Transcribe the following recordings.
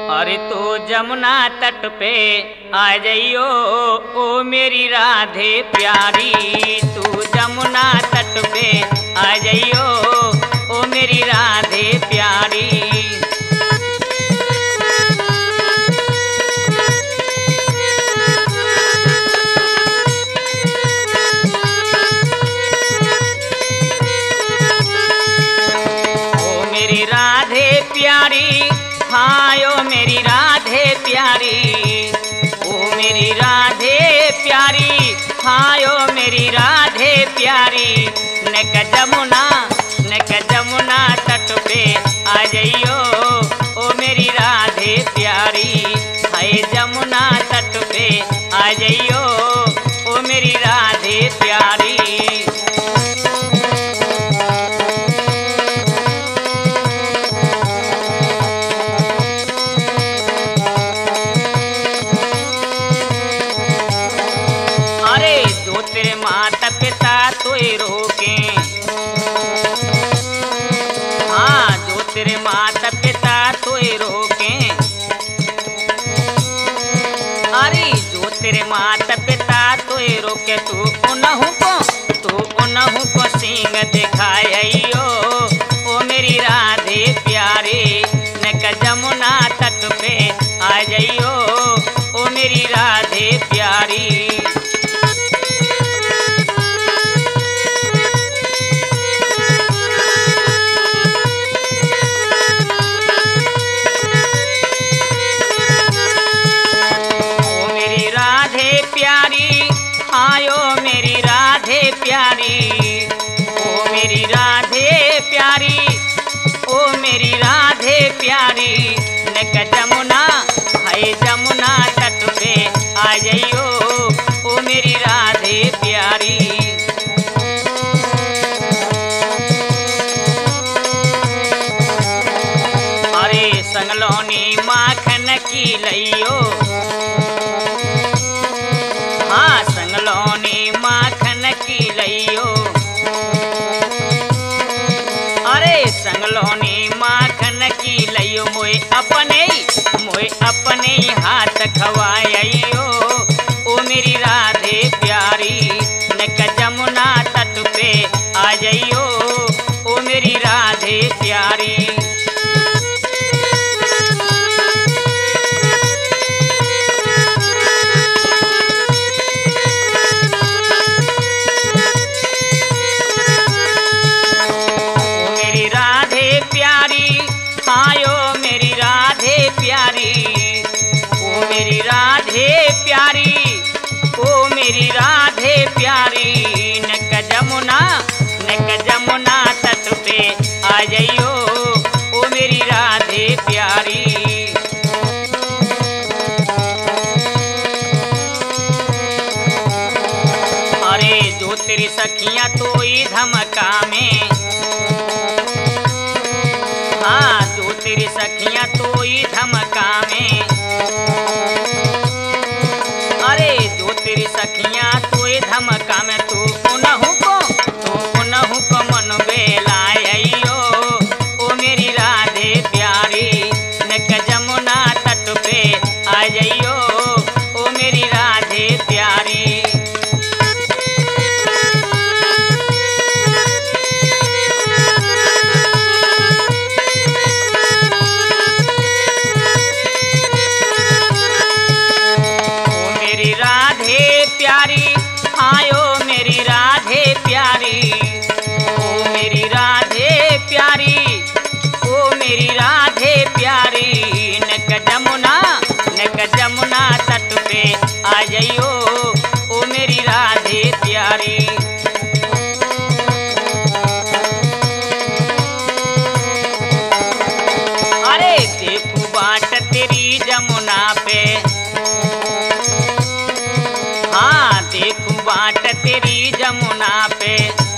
अरे तो जमुना तट पे आ जाइयो ओ मेरी राधे प्यारी। तू जमुना तट पे आ जाइयो ओ मेरी राधे प्यारी। राधे प्यारी हाँ ओ मेरी राधे प्यारी। ओ मेरी राधे प्यारी हाँ ओ मेरी राधे प्यारी। नक जमुना तट पे आ जाइयो ओ मेरी राधे प्यारी। हाय जमुना तट पे आ जाइयो ओ मेरी राधे प्यारी। माता पिता तोए रोके हाँ जो तेरे माता पिता तोए रोके। अरे जो तेरे माता पिता तोए रोके तू उन्हू को सिंह दिखाइयो ओ मेरी राधे प्यारे। नक जमुना तट पे आ जाइयो ओ मेरी राधे प्यारी। आयो मेरी राधे प्यारी। ओ मेरी राधे प्यारी ओ मेरी राधे प्यारी। नक जमुना हाय जमुना तट पे आ जाइयो ओ मेरी राधे प्यारी। अरे संगलोनी माखन की लइयो हाँ संगलोनी माखन की लइयो। अरे संगलोनी माखन की लइयो मोए अपने हाथ खवाइयो ओ मेरी राधे प्यारी। नक जमुना तट पे आ जाइयो ओ मेरी राधे प्यारी। आयो मेरी राधे प्यारी। ओ मेरी राधे प्यारी ओ मेरी राधे प्यारी। नक जमुना तट पे आ जाइयो ओ मेरी राधे प्यारी। अरे जो तेरी सखियां तो धमका में हाँ जो तेरी सखियां तो धमका में। अरे जो तेरी सखियां तो धमका में तू उन्हू को मन बेलाइयो ओ मेरी राधे प्यारी। नक जमुना तट पे आ जाइयो ओ मेरी राधे प्यारी। प्यारी आयो मेरी राधे प्यारी। ओ मेरी राधे प्यारी ओ मेरी राधे प्यारी। नक जमुना तट पे आ जाइयो ओ मेरी राधे प्यारी। अरे देखू बाट तेरी जमुना पे हाँ देखू बाट तेरी जमुना पे।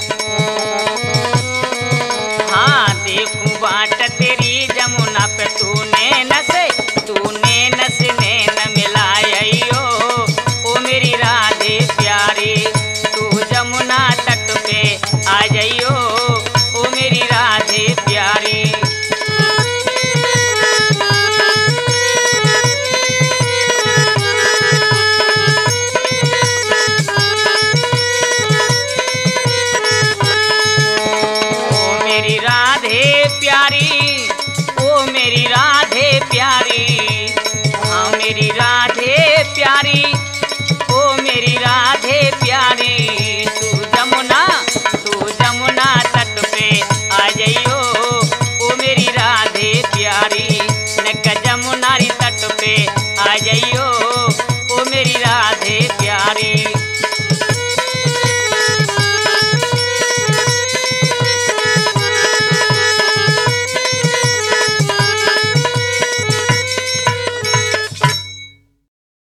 हाँ देखू बाट तेरी जमुना पे। तूने नस नैन मिलाइयो ओ मेरी राधे प्यारी। तू जमुना तट पे आ जाइयो ओ मेरी राधे प्यारी। मेरी